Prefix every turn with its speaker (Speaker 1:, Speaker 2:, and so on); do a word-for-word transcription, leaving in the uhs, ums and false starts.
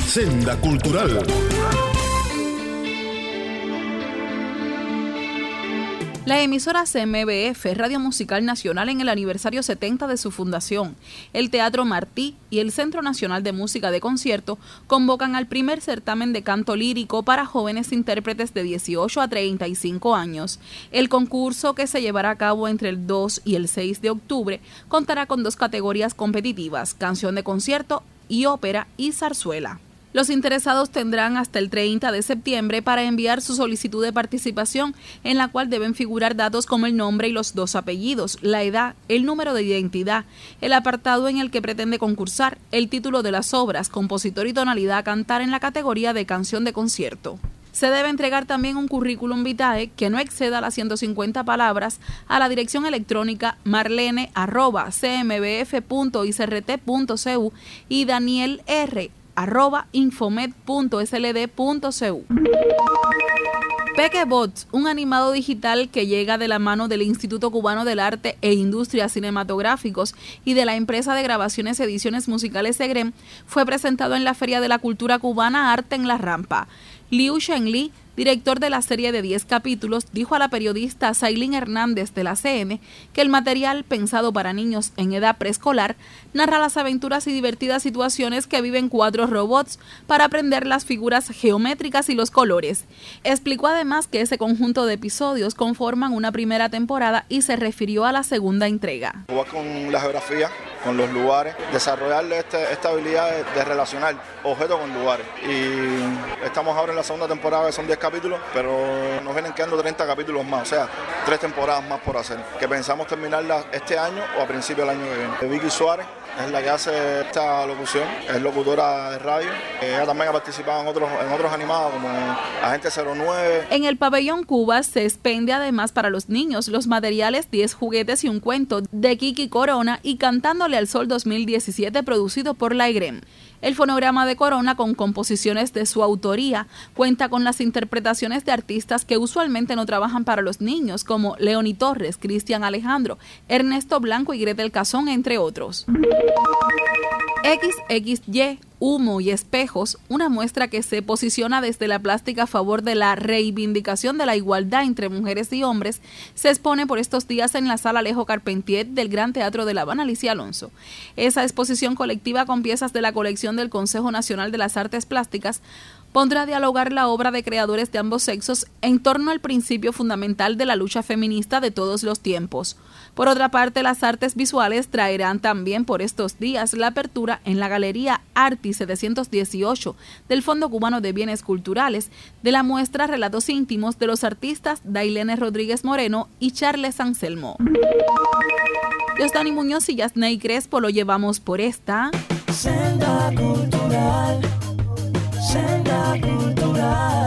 Speaker 1: Senda Cultural.
Speaker 2: La emisora C M B F, Radio Musical Nacional, en el aniversario setenta de su fundación, el Teatro Martí y el Centro Nacional de Música de Concierto convocan al primer certamen de canto lírico para jóvenes intérpretes de dieciocho a treinta y cinco años. El concurso, que se llevará a cabo entre el dos y el seis de octubre, contará con dos categorías competitivas: canción de concierto y ópera y zarzuela. Los interesados tendrán hasta el treinta de septiembre para enviar su solicitud de participación, en la cual deben figurar datos como el nombre y los dos apellidos, la edad, el número de identidad, el apartado en el que pretende concursar, el título de las obras, compositor y tonalidad a cantar en la categoría de canción de concierto. Se debe entregar también un currículum vitae que no exceda las ciento cincuenta palabras a la dirección electrónica marlene arroba cmbf punto i c r t punto c u y daniel r arroba infomed punto s l d punto c u. Pequebots, un animado digital que llega de la mano del Instituto Cubano del Arte e Industrias Cinematográficos y de la empresa de grabaciones y ediciones musicales Segrem, fue presentado en la Feria de la Cultura Cubana Arte en la Rampa. Liu Shenli, director de la serie de diez capítulos, dijo a la periodista Sailín Hernández de la C N que el material, pensado para niños en edad preescolar, narra las aventuras y divertidas situaciones que viven cuatro robots para aprender las figuras geométricas y los colores. Explicó además que ese conjunto de episodios conforman una primera temporada y se refirió a la segunda entrega.
Speaker 3: Jugar con la geografía, con los lugares, desarrollarle este, esta habilidad de, de relacionar objetos con lugares. Y estamos ahora en la segunda temporada, que son diez capítulos, pero nos vienen quedando treinta capítulos más, o sea, tres temporadas más por hacer, que pensamos terminarla este año o a principio del año que viene. Vicky Suárez es la que hace esta locución, es locutora de radio. Ella también ha participado en otros, en otros animados como Agente cero nueve.
Speaker 2: En el pabellón Cuba se expende además para los niños los materiales diez juguetes y un cuento de Kiki Corona y Cantándole al Sol dos mil diecisiete, producido por la I G R E M. El fonograma de Corona, con composiciones de su autoría, cuenta con las interpretaciones de artistas que usualmente no trabajan para los niños, como Leoni Torres, Cristian Alejandro, Ernesto Blanco y Gretel Cazón, entre otros. equis equis ye, Humo y Espejos, una muestra que se posiciona desde la plástica a favor de la reivindicación de la igualdad entre mujeres y hombres, se expone por estos días en la Sala Alejo Carpentier del Gran Teatro de La Habana Alicia Alonso. Esa exposición colectiva con piezas de la colección del Consejo Nacional de las Artes Plásticas pondrá a dialogar la obra de creadores de ambos sexos en torno al principio fundamental de la lucha feminista de todos los tiempos. Por otra parte, las artes visuales traerán también por estos días la apertura en la Galería Arti setecientos dieciocho del Fondo Cubano de Bienes Culturales de la muestra Relatos Íntimos de los artistas Dailene Rodríguez Moreno y Charles Anselmo. Yosdani Muñoz y Yasney Crespo lo llevamos por esta
Speaker 4: Senda Cultural, Senda Cultural.